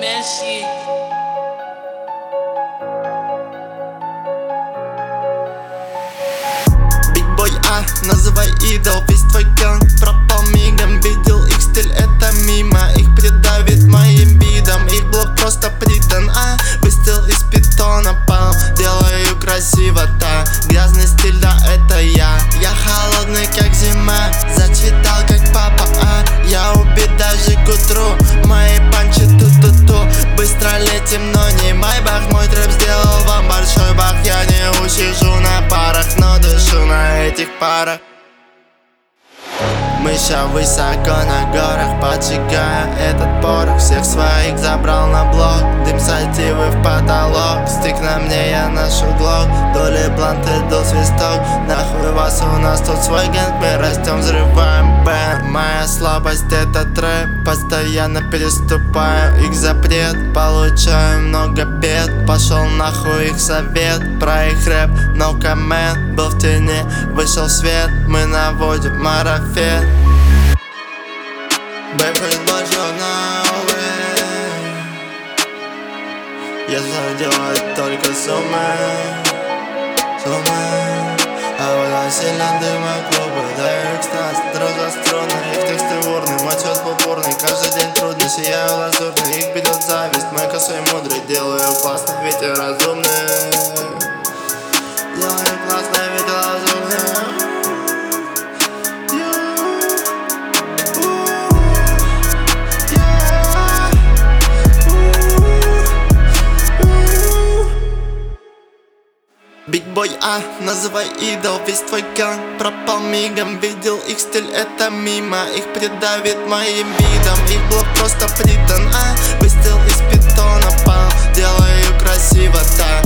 that shit. Бигбой, называй идол. Весь твой ганг пропал мигом. Видел их стиль, это мимо. Их придавит моим видом. Их блок просто придан, выстрел из питона. Пал, делаю красиво, да. Грязный стиль, да, это я. Я холодный, как зима. Зачитал, как папа, я убит даже к утру. Мои панчи ту-ту-ту. Быстро летим, но не майбах. Мой трэп сделал вам большой бах. Я не усижу на парах, но дышу на этих парах. Мы ща высоко на горах, поджигая этот порох. Всех своих забрал на блок, дым сативы в потолок. Стык на мне, я ношу глок, доли бланты, дул свисток. Нахуй вас, у нас тут свой гэнг, мы растем, взрываем бэнд. Моя слабость это трэп, постоянно переступаю их запрет. Получаю много бед, пошел нахуй их совет. Про их рэп, no comment, был в тени, вышел в свет. Мы наводим марафет. Бэй, предложил новый. Если делать только суммы. А вот сильно дыма клубы, даю экстаз, дрожат струны. Их тексты бурные, мой цвет пурпурный. Каждый день трудный, сияю лазурный. Их берет зависть, мой косой мудрый. Делаю классно, ведь я разумный. Делаю классно, ведь я разумный. Бигбой, называй идол. Весь твой ганг пропал мигом. Видел их стиль, это мимо. Их придавит моим видом. Их блок просто придан, выстрел из питона. Пал, делаю красиво, да.